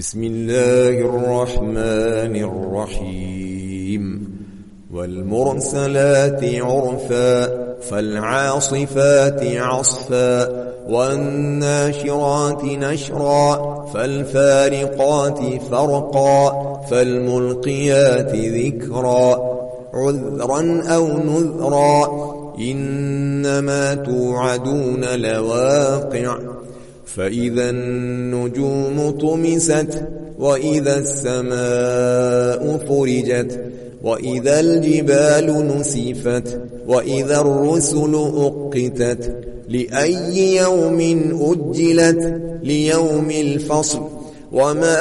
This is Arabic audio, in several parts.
بسم الله الرحمن الرحيم والمرسلات عرفا فالعاصفات عصفا والناشرات نشرا فالفارقات فرقا فالملقيات ذكرا عذرا أو نذرا إنما توعدون لواقع فإذا النجوم طمست وإذا السماء فرجت وإذا الجبال نسفت وإذا الرسل أقتت لأي يوم أجلت ليوم الفصل وما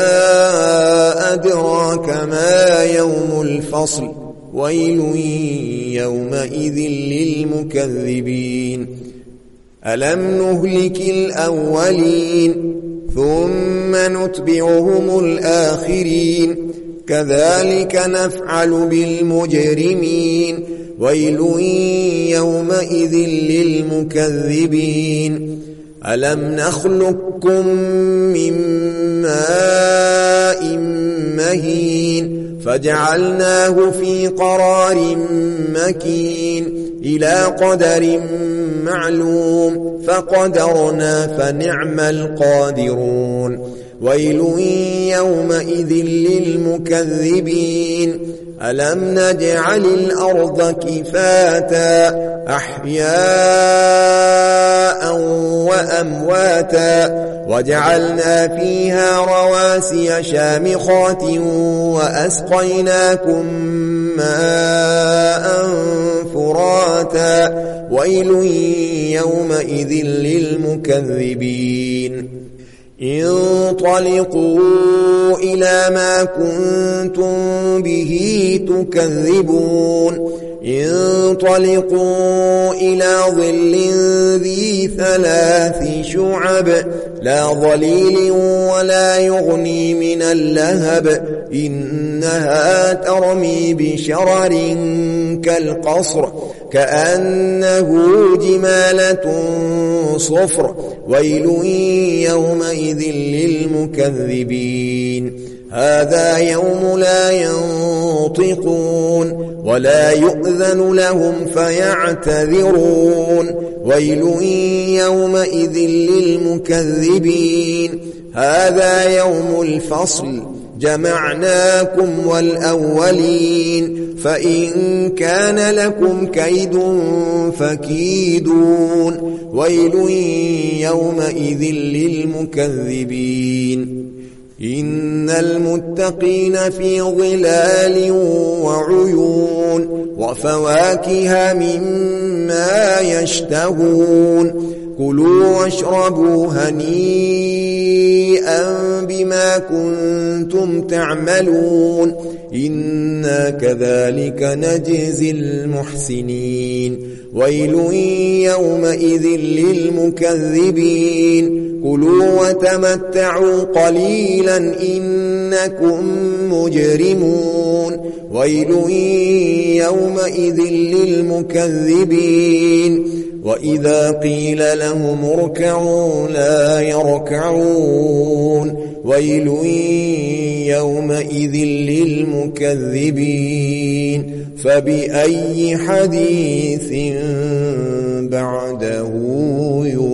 أدراك ما يوم الفصل ويل يومئذ للمكذبين ألم نهلك الأولين ثم نتبعهم الآخرين كذلك نفعل بالمجرمين ويل يومئذ للمكذبين ألم نخلقكم من ماء مهين فجعلناه في قرار مكين إلى قدر معلوم فقدرنا فنعم القادرون ويل يومئذ للمكذبين ألم نجعل الأرض كفاتا أحياء وأمواتا وجعلنا فيها رواسي شامخات وأسقيناكم ماء فراتا ويل يومئذ للمكذبين انطلقوا إلى ما كنتم به تكذبون انطلقوا إلى ظل ذي 3 شعب لا ظليل ولا يغني من اللهب إنها ترمي بشرر كالقصر كأنه جمالة صفر ويل يومئذ للمكذبين هذا يوم لا ينطقون ولا يؤذن لهم فيعتذرون ويل يومئذ للمكذبين هذا يوم الفصل جمعناكم والأولين فإن كان لكم كيد فكيدون ويل يومئذ للمكذبين إن المتقين في ظلال وعيون وفواكه مما يشتهون كلوا واشربوا هنيئا بما كنتم تعملون إنا كذلك نجزي المحسنين ويل يومئذ للمكذبين كلوا وتمتعوا قليلا إنكم مجرمون ويل يومئذ للمكذبين وإذا قيل لهم اركعوا لا يركعون ويل يومئذ للمكذبين فبأي حديث بعده